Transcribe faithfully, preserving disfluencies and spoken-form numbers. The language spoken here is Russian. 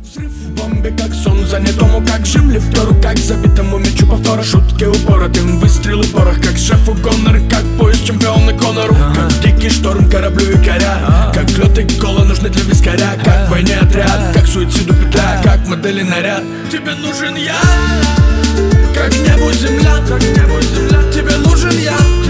взрыв в бомбе, как сон занятому, как жим лифтеру, как забитому мячу повтора. Шутки упоротым, выстрелы порох, как шефу гонор, как поезд чемпиона Конору. Как в дикий шторм кораблю якоря, как лед и кола нужны для вискаря. Как в войне отряд, как суициду петля, как модели наряд. Тебе нужен я, как небу земля, как небу земля. Тебе нужен я.